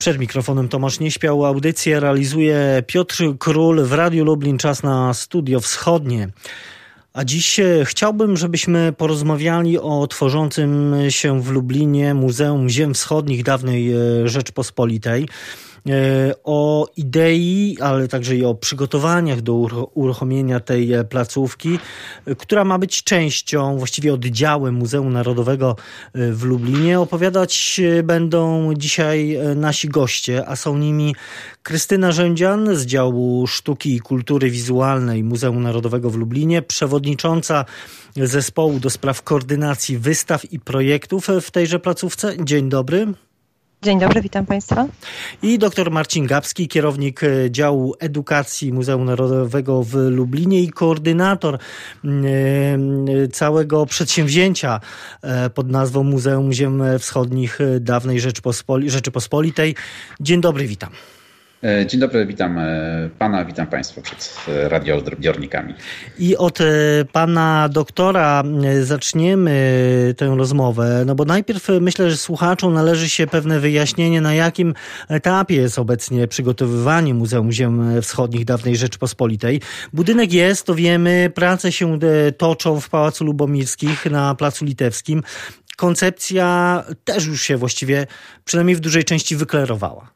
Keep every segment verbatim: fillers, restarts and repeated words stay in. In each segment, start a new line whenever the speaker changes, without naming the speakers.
Przed mikrofonem Tomasz Nieśpiał. Audycję realizuje Piotr Król w Radiu Lublin. Czas na Studio Wschodnie. A dziś chciałbym, żebyśmy porozmawiali o tworzącym się w Lublinie Muzeum Ziem Wschodnich dawnej Rzeczpospolitej. O idei, ale także i o przygotowaniach do uruchomienia tej placówki, która ma być częścią, właściwie oddziałem Muzeum Narodowego w Lublinie. Opowiadać będą dzisiaj nasi goście, a są nimi Krystyna Rzędzian z działu Sztuki i Kultury Wizualnej Muzeum Narodowego w Lublinie, przewodnicząca zespołu do spraw koordynacji wystaw i projektów w tejże placówce. Dzień dobry.
Dzień dobry, witam Państwa.
I dr Marcin Gapski, kierownik działu edukacji Muzeum Narodowego w Lublinie i koordynator całego przedsięwzięcia pod nazwą Muzeum Ziem Wschodnich dawnej Rzeczpospoli- Rzeczypospolitej. Dzień dobry, witam.
Dzień dobry, witam Pana, witam Państwa przed radioodbiornikami.
I od Pana doktora zaczniemy tę rozmowę, no bo najpierw myślę, że słuchaczom należy się pewne wyjaśnienie, na jakim etapie jest obecnie przygotowywanie Muzeum Ziem Wschodnich dawnej Rzeczypospolitej. Budynek jest, to wiemy, prace się toczą w Pałacu Lubomirskich na Placu Litewskim. Koncepcja też już się właściwie, przynajmniej w dużej części, wyklarowała.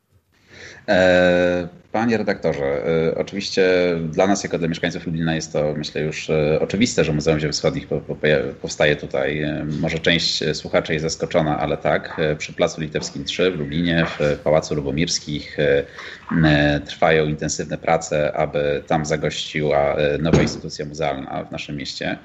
Panie redaktorze, oczywiście dla nas jako dla mieszkańców Lublina jest to, myślę, już oczywiste, że Muzeum Ziem Wschodnich powstaje tutaj. Może część słuchaczy jest zaskoczona, ale tak, przy Placu Litewskim trzy w Lublinie, w Pałacu Lubomirskich trwają intensywne prace, aby tam zagościła nowa instytucja muzealna w naszym mieście.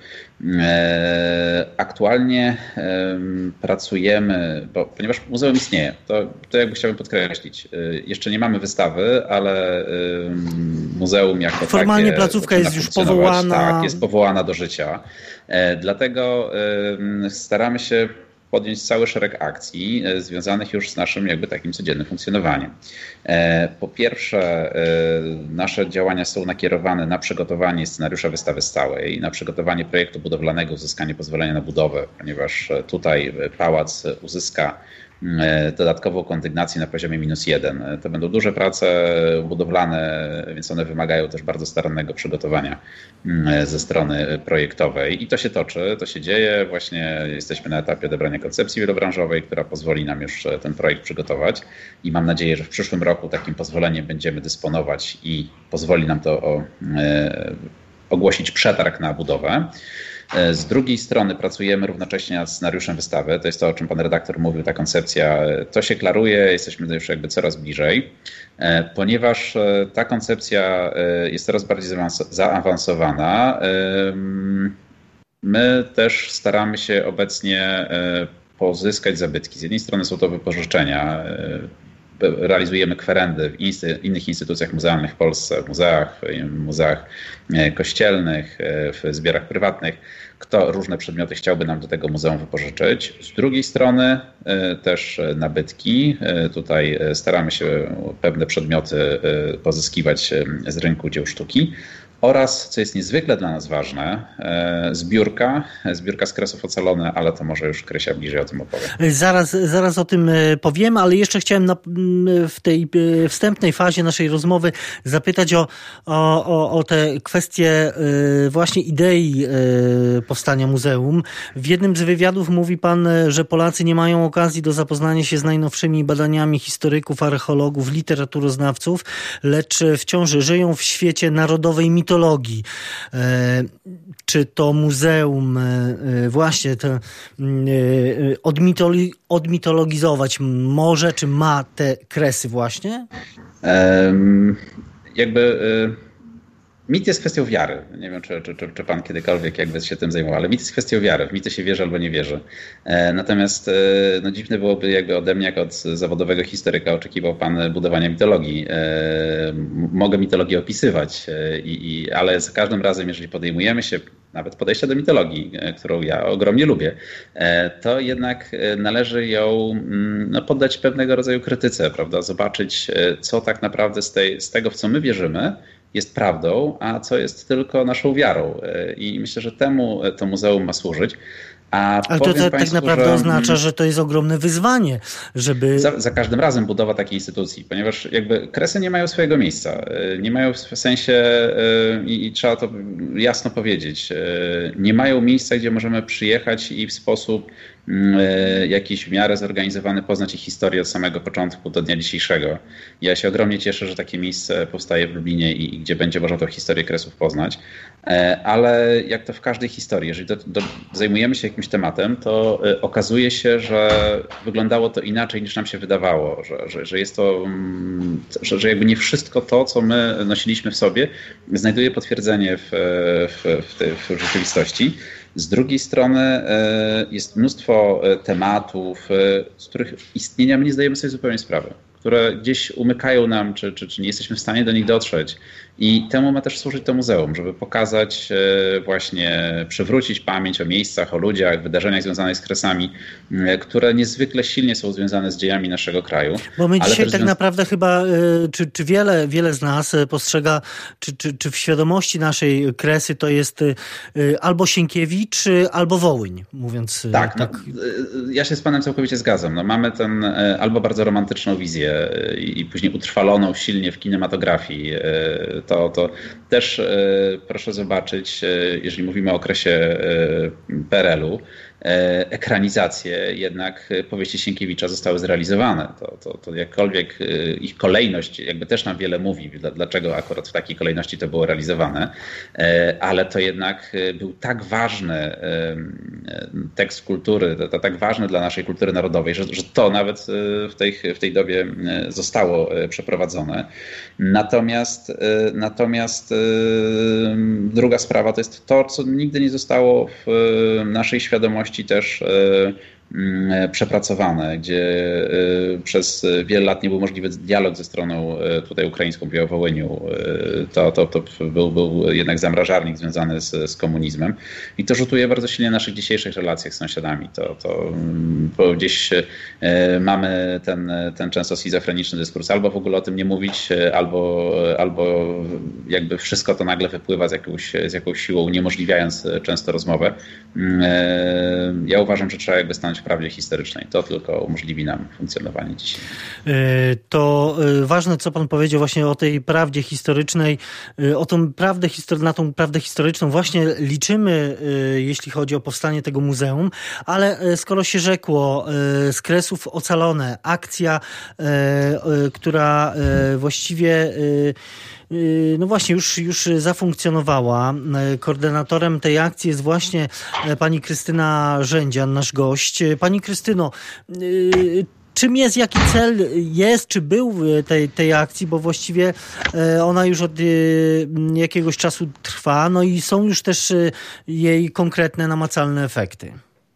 Aktualnie pracujemy, bo, ponieważ muzeum istnieje, to, to jakby chciałbym podkreślić, jeszcze nie mamy wystawy, ale muzeum jako takie...
Formalnie placówka jest już powołana.
Tak, jest powołana do życia. Dlatego staramy się podjąć cały szereg akcji związanych już z naszym jakby takim codziennym funkcjonowaniem. Po pierwsze, nasze działania są nakierowane na przygotowanie scenariusza wystawy stałej, na przygotowanie projektu budowlanego, uzyskanie pozwolenia na budowę, ponieważ tutaj pałac uzyska dodatkową kondygnację na poziomie minus jeden. To będą duże prace budowlane, więc one wymagają też bardzo starannego przygotowania ze strony projektowej i to się toczy, to się dzieje. Właśnie jesteśmy na etapie odebrania koncepcji wielobranżowej, która pozwoli nam już ten projekt przygotować i mam nadzieję, że w przyszłym roku takim pozwoleniem będziemy dysponować i pozwoli nam to o, e, ogłosić przetarg na budowę. Z drugiej strony pracujemy równocześnie nad scenariuszem wystawy. To jest to, o czym pan redaktor mówił, ta koncepcja. To się klaruje, jesteśmy już jakby coraz bliżej, ponieważ ta koncepcja jest coraz bardziej zaawansowana. My też staramy się obecnie pozyskać zabytki. Z jednej strony są to wypożyczenia. Realizujemy kwerendy w insty- innych instytucjach muzealnych w Polsce, w muzeach, w muzeach kościelnych, w zbiorach prywatnych. Kto różne przedmioty chciałby nam do tego muzeum wypożyczyć. Z drugiej strony też nabytki. Tutaj staramy się pewne przedmioty pozyskiwać z rynku dzieł sztuki. Oraz, co jest niezwykle dla nas ważne, zbiórka, zbiórka z kresów ocalone, ale to może już Krysia bliżej o tym opowie.
Zaraz, zaraz o tym powiemy, ale jeszcze chciałem na, w tej wstępnej fazie naszej rozmowy zapytać o, o, o te kwestie właśnie idei powstania muzeum. W jednym z wywiadów mówi pan, że Polacy nie mają okazji do zapoznania się z najnowszymi badaniami historyków, archeologów, literaturoznawców, lecz wciąż żyją w świecie narodowej mitologii. Mitologii. Czy to muzeum właśnie to odmitolo- odmitologizować może, czy ma te kresy właśnie?
Um, jakby mit jest kwestią wiary. Nie wiem, czy, czy, czy pan kiedykolwiek jakby się tym zajmował, ale mit jest kwestią wiary. W mity się wierzy albo nie wierzy. Natomiast no, dziwne byłoby jakby ode mnie, jak od zawodowego historyka, oczekiwał pan budowania mitologii. Mogę mitologię opisywać, i, i, ale za każdym razem, jeżeli podejmujemy się nawet podejścia do mitologii, którą ja ogromnie lubię, to jednak należy ją no, poddać pewnego rodzaju krytyce, prawda? Zobaczyć, co tak naprawdę z, tej, z tego, w co my wierzymy, jest prawdą, a co jest tylko naszą wiarą. I myślę, że temu to muzeum ma służyć. A
Ale to, to tak naprawdę że, oznacza, że to jest ogromne wyzwanie, żeby...
Za, za każdym razem budowa takiej instytucji, ponieważ jakby Kresy nie mają swojego miejsca. Nie mają w sensie, i, i trzeba to jasno powiedzieć, nie mają miejsca, gdzie możemy przyjechać i w sposób jakiś w miarę zorganizowany poznać ich historię od samego początku do dnia dzisiejszego. Ja się ogromnie cieszę, że takie miejsce powstaje w Lublinie i, i gdzie będzie można tą historię Kresów poznać, ale jak to w każdej historii, jeżeli do, do, zajmujemy się jakimś tematem, to okazuje się, że wyglądało to inaczej niż nam się wydawało, że, że, że jest to, że, że jakby nie wszystko to, co my nosiliśmy w sobie, znajduje potwierdzenie w, w, w, tej, w rzeczywistości. Z drugiej strony jest mnóstwo tematów, z których istnienia my nie zdajemy sobie zupełnie sprawy, które gdzieś umykają nam, czy, czy, czy nie jesteśmy w stanie do nich dotrzeć. I temu ma też służyć to muzeum, żeby pokazać właśnie, przywrócić pamięć o miejscach, o ludziach, wydarzeniach związanych z Kresami, które niezwykle silnie są związane z dziejami naszego kraju.
Bo my dzisiaj tak
związ...
naprawdę chyba, czy, czy wiele, wiele z nas postrzega, czy, czy, czy w świadomości naszej Kresy to jest albo Sienkiewicz, albo Wołyń, mówiąc
tak.
tak.
No, ja się z panem całkowicie zgadzam. No, mamy ten albo bardzo romantyczną wizję i później utrwaloną silnie w kinematografii. To, to też proszę zobaczyć, jeżeli mówimy o okresie P R L u, ekranizacje jednak powieści Sienkiewicza zostały zrealizowane. To, to, to jakkolwiek ich kolejność jakby też nam wiele mówi, dlaczego akurat w takiej kolejności to było realizowane, ale to jednak był tak ważny tekst kultury, to, to tak ważny dla naszej kultury narodowej, że, że to nawet w tej, w tej dobie zostało przeprowadzone. Natomiast, natomiast druga sprawa to jest to, co nigdy nie zostało w naszej świadomości też przepracowane, gdzie przez wiele lat nie był możliwy dialog ze stroną tutaj ukraińską, mówię o Wołyniu. To, to, to był, był jednak zamrażarnik związany z, z komunizmem i to rzutuje bardzo silnie na naszych dzisiejszych relacjach z sąsiadami. To, to bo gdzieś mamy ten, ten często schizofreniczny dyskurs, albo w ogóle o tym nie mówić, albo, albo jakby wszystko to nagle wypływa z jakąś, z jakąś siłą, uniemożliwiając często rozmowę. Ja uważam, że trzeba jakby stanąć w prawdzie historycznej. To tylko umożliwi nam funkcjonowanie dzisiaj.
To ważne, co pan powiedział właśnie o tej prawdzie historycznej. O tą prawdę histor- na tą prawdę historyczną właśnie liczymy, jeśli chodzi o powstanie tego muzeum, ale skoro się rzekło, z Kresów ocalone, akcja, która właściwie no właśnie, już, już zafunkcjonowała. Koordynatorem tej akcji jest właśnie pani Krystyna Rzędzian, nasz gość. Pani Krystyno, czym jest, jaki cel jest, czy był tej, tej akcji, bo właściwie ona już od jakiegoś czasu trwa, no i są już też jej konkretne, namacalne efekty.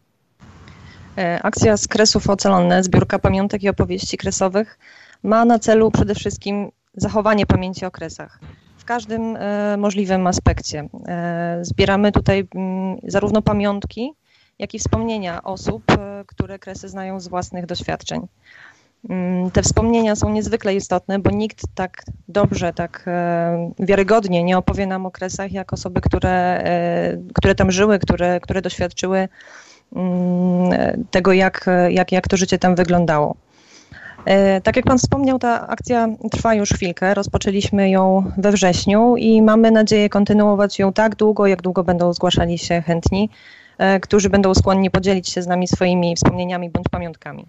Akcja z Kresów ocalone, zbiórka pamiątek i opowieści kresowych, ma na celu przede wszystkim zachowanie pamięci o Kresach w każdym e, możliwym aspekcie. E, zbieramy tutaj m, zarówno pamiątki, jak i wspomnienia osób, e, które Kresy znają z własnych doświadczeń. M, te wspomnienia są niezwykle istotne, bo nikt tak dobrze, tak e, wiarygodnie nie opowie nam o Kresach, jak osoby, które, e, które tam żyły, które, które doświadczyły m, tego, jak, jak, jak to życie tam wyglądało. Tak jak pan wspomniał, ta akcja trwa już chwilkę. Rozpoczęliśmy ją we wrześniu i mamy nadzieję kontynuować ją tak długo, jak długo będą zgłaszali się chętni, którzy będą skłonni podzielić się z nami swoimi wspomnieniami bądź pamiątkami.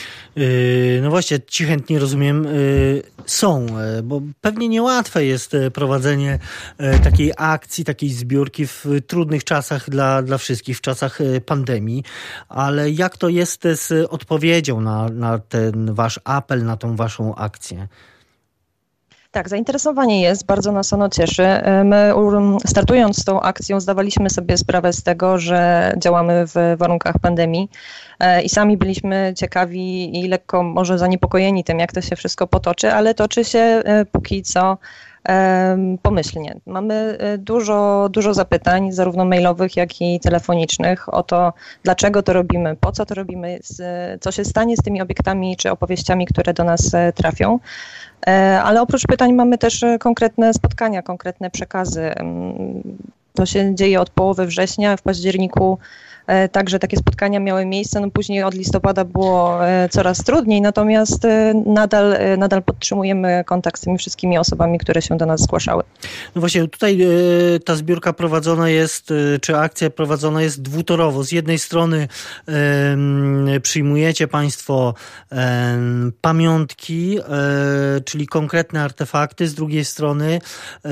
No właśnie, ci chętni, rozumiem, są, bo pewnie niełatwe jest prowadzenie takiej akcji, takiej zbiórki w trudnych czasach dla, dla wszystkich, w czasach pandemii, ale jak to jest z odpowiedzią na, na ten wasz apel, na tą waszą akcję?
Tak, zainteresowanie jest, bardzo nas ono cieszy. My startując z tą akcją zdawaliśmy sobie sprawę z tego, że działamy w warunkach pandemii i sami byliśmy ciekawi i lekko może zaniepokojeni tym, jak to się wszystko potoczy, ale toczy się póki co pomyślnie. Mamy dużo, dużo zapytań, zarówno mailowych, jak i telefonicznych o to, dlaczego to robimy, po co to robimy, co się stanie z tymi obiektami czy opowieściami, które do nas trafią. Ale oprócz pytań mamy też konkretne spotkania, konkretne przekazy. To się dzieje od połowy września. W październiku Także takie spotkania miały miejsce. No później od listopada było coraz trudniej, natomiast nadal, nadal podtrzymujemy kontakt z tymi wszystkimi osobami, które się do nas zgłaszały.
No właśnie, tutaj ta zbiórka prowadzona jest, czy akcja prowadzona jest dwutorowo. Z jednej strony e, przyjmujecie Państwo e, pamiątki, e, czyli konkretne artefakty, z drugiej strony e,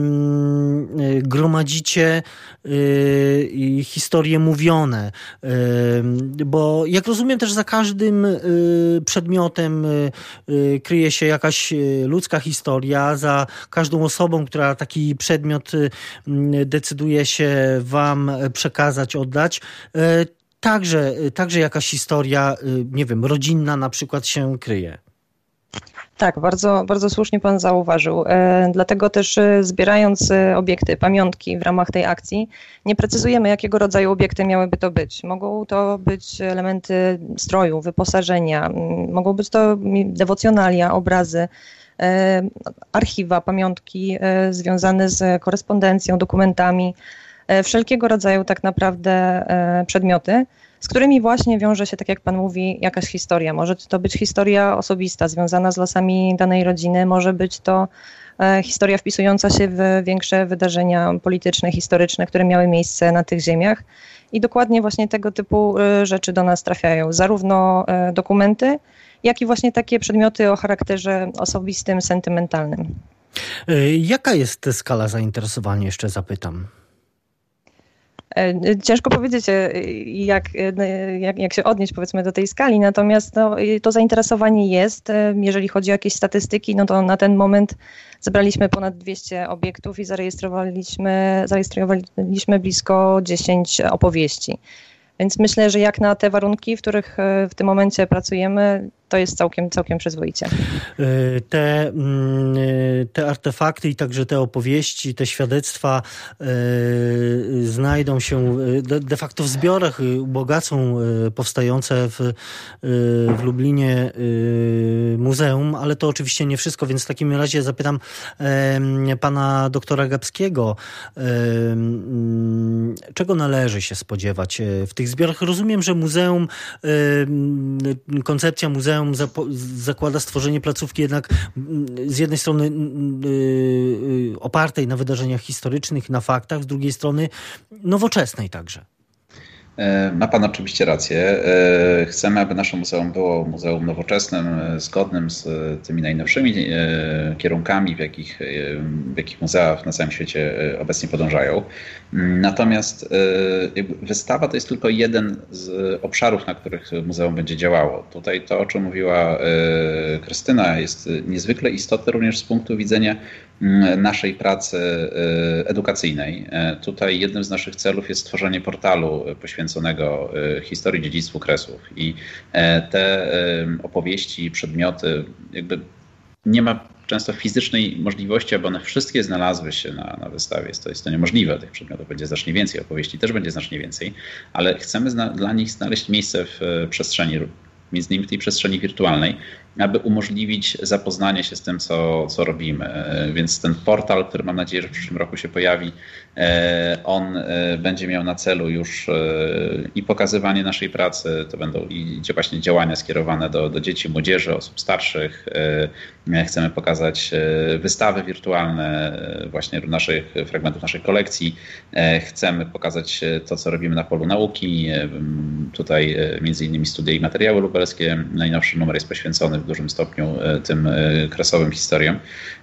gromadzicie e, historie mówione, e, bo jak rozumiem też za każdym e, przedmiotem e, kryje się jakaś ludzka historia, za każdą osobą, która taki przedmiot decyduje się wam przekazać, oddać, także, także jakaś historia, nie wiem, rodzinna na przykład się kryje.
Tak, bardzo, bardzo słusznie pan zauważył. E, dlatego też e, zbierając e, obiekty, pamiątki w ramach tej akcji, nie precyzujemy, jakiego rodzaju obiekty miałyby to być. Mogą to być elementy stroju, wyposażenia, m, mogą być to dewocjonalia, obrazy, e, archiwa, pamiątki e, związane z korespondencją, dokumentami, e, wszelkiego rodzaju tak naprawdę e, przedmioty, z którymi właśnie wiąże się, tak jak pan mówi, jakaś historia. Może to być historia osobista, związana z losami danej rodziny, może być to e, historia wpisująca się w większe wydarzenia polityczne, historyczne, które miały miejsce na tych ziemiach. I dokładnie właśnie tego typu e, rzeczy do nas trafiają. Zarówno e, dokumenty, jak i właśnie takie przedmioty o charakterze osobistym, sentymentalnym.
Jaka jest skala zainteresowania, jeszcze zapytam?
Ciężko powiedzieć, jak, jak, jak się odnieść, powiedzmy, do tej skali, natomiast no, to zainteresowanie jest. Jeżeli chodzi o jakieś statystyki, no to na ten moment zebraliśmy ponad dwieście obiektów i zarejestrowaliśmy, zarejestrowaliśmy blisko dziesięć opowieści. Więc myślę, że jak na te warunki, w których w tym momencie pracujemy, to jest całkiem, całkiem przyzwoicie.
Te, te artefakty i także te opowieści, te świadectwa znajdą się de facto w zbiorach, ubogacą powstające w, w Lublinie muzeum, ale to oczywiście nie wszystko, więc w takim razie zapytam pana doktora Gapskiego, czego należy się spodziewać w tych zbiorach? Rozumiem, że muzeum, koncepcja muzeum zakłada stworzenie placówki jednak z jednej strony opartej na wydarzeniach historycznych, na faktach, z drugiej strony nowoczesnej także.
Ma pan oczywiście rację. Chcemy, aby nasze muzeum było muzeum nowoczesnym, zgodnym z tymi najnowszymi kierunkami, w jakich, w jakich muzea na całym świecie obecnie podążają. Natomiast wystawa to jest tylko jeden z obszarów, na których muzeum będzie działało. Tutaj to, o czym mówiła Krystyna, jest niezwykle istotne również z punktu widzenia naszej pracy edukacyjnej. Tutaj jednym z naszych celów jest stworzenie portalu poświęconego historii dziedzictwu Kresów. I te opowieści, przedmioty, jakby nie ma często fizycznej możliwości, aby one wszystkie znalazły się na, na wystawie. Jest to, jest to niemożliwe. Tych przedmiotów będzie znacznie więcej, opowieści też będzie znacznie więcej, ale chcemy zna- dla nich znaleźć miejsce w przestrzeni, między innymi w tej przestrzeni wirtualnej, aby umożliwić zapoznanie się z tym, co, co robimy. Więc ten portal, który mam nadzieję, że w przyszłym roku się pojawi, on będzie miał na celu już i pokazywanie naszej pracy, to będą i właśnie działania skierowane do, do dzieci, młodzieży, osób starszych. Chcemy pokazać wystawy wirtualne właśnie naszych fragmentów naszej kolekcji. Chcemy pokazać to, co robimy na polu nauki. Tutaj między innymi studia i materiały lubelskie. Najnowszy numer jest poświęcony w dużym stopniu tym kresowym historiom.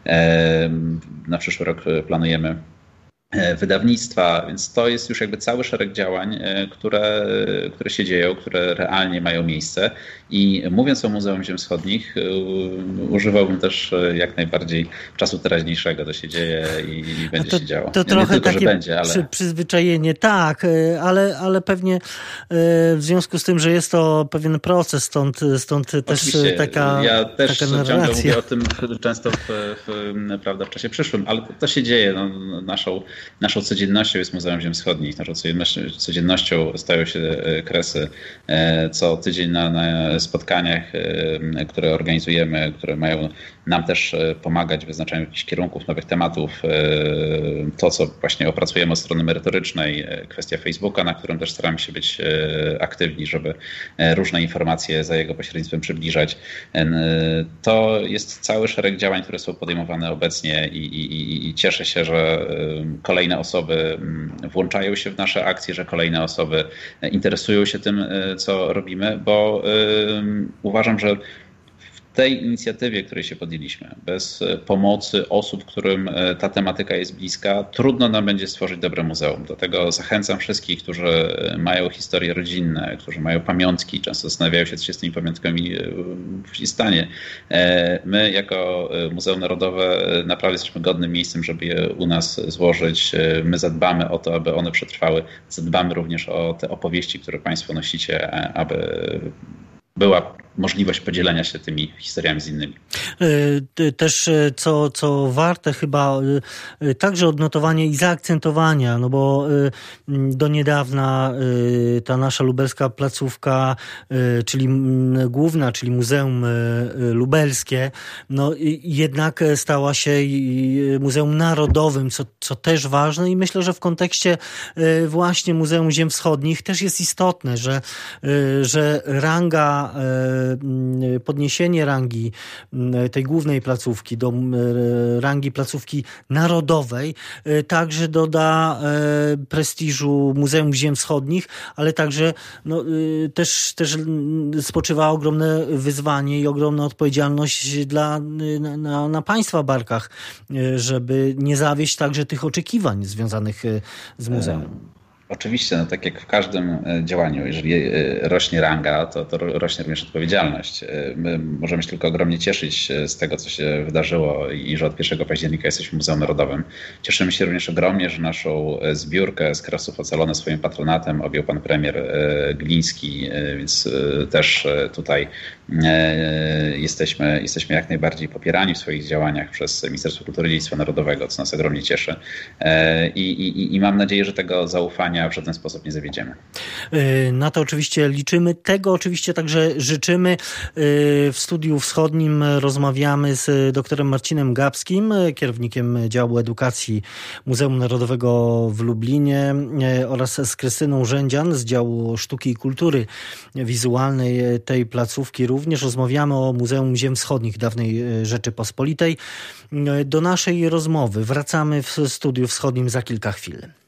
Na przyszły rok planujemy wydawnictwa, więc to jest już jakby cały szereg działań, które, które się dzieją, które realnie mają miejsce. I mówiąc o Muzeum Ziem Wschodnich, używałbym też jak najbardziej czasu teraźniejszego. To się dzieje i, i będzie
to,
się działo.
To
nie,
trochę
nie tylko,
takie
że będzie, ale...
przy, przyzwyczajenie, tak, ale, ale pewnie w związku z tym, że jest to pewien proces, stąd, stąd też
Oczywiście.
taka
Ja też
taka
ciągle mówię o tym często w, w, prawda, w czasie przyszłym, ale to, to się dzieje. No, naszą naszą codziennością jest Muzeum Ziem Wschodnich, naszą codziennością stają się kresy co tydzień na, na spotkaniach, które organizujemy, które mają nam też pomagać w wyznaczaniu jakichś kierunków, nowych tematów. To, co właśnie opracujemy od strony merytorycznej, kwestia Facebooka, na którym też staramy się być aktywni, żeby różne informacje za jego pośrednictwem przybliżać. To jest cały szereg działań, które są podejmowane obecnie i, i, i cieszę się, że kolejne osoby włączają się w nasze akcje, że kolejne osoby interesują się tym, co robimy, bo uważam, że w tej inicjatywie, której się podjęliśmy, bez pomocy osób, którym ta tematyka jest bliska, trudno nam będzie stworzyć dobre muzeum. Dlatego zachęcam wszystkich, którzy mają historie rodzinne, którzy mają pamiątki, często zastanawiają się, co się z tymi pamiątkami stanie. My jako Muzeum Narodowe naprawdę jesteśmy godnym miejscem, żeby je u nas złożyć. My zadbamy o to, aby one przetrwały. Zadbamy również o te opowieści, które Państwo nosicie, aby była możliwość podzielenia się tymi historiami z innymi.
Też co, co warte chyba także odnotowania i zaakcentowania, no bo do niedawna ta nasza lubelska placówka, czyli główna, czyli Muzeum Lubelskie, no jednak stała się Muzeum Narodowym, co, co też ważne i myślę, że w kontekście właśnie Muzeum Ziem Wschodnich też jest istotne, że, że ranga podniesienie rangi tej głównej placówki do rangi placówki narodowej także doda prestiżu Muzeum Ziem Wschodnich, ale także no, też, też spoczywa ogromne wyzwanie i ogromna odpowiedzialność dla, na, na państwa barkach, żeby nie zawieść także tych oczekiwań związanych z muzeum.
Oczywiście, no tak jak w każdym działaniu, jeżeli rośnie ranga, to, to rośnie również odpowiedzialność. My możemy się tylko ogromnie cieszyć z tego, co się wydarzyło i że od pierwszego października jesteśmy Muzeum Narodowym. Cieszymy się również ogromnie, że naszą zbiórkę z kresów ocalone swoim patronatem objął pan premier Gliński, więc też tutaj jesteśmy, jesteśmy jak najbardziej popierani w swoich działaniach przez Ministerstwo Kultury i Dziedzictwa Narodowego, co nas ogromnie cieszy. I, i, i mam nadzieję, że tego zaufania w żaden sposób nie zawiedziemy.
Na to oczywiście liczymy. Tego oczywiście także życzymy. W Studiu Wschodnim rozmawiamy z doktorem Marcinem Gapskim, kierownikiem działu edukacji Muzeum Narodowego w Lublinie, oraz z Krystyną Rzędzian z działu sztuki i kultury wizualnej tej placówki. Również rozmawiamy o Muzeum Ziem Wschodnich dawnej Rzeczypospolitej. Do naszej rozmowy wracamy w Studiu Wschodnim za kilka chwil.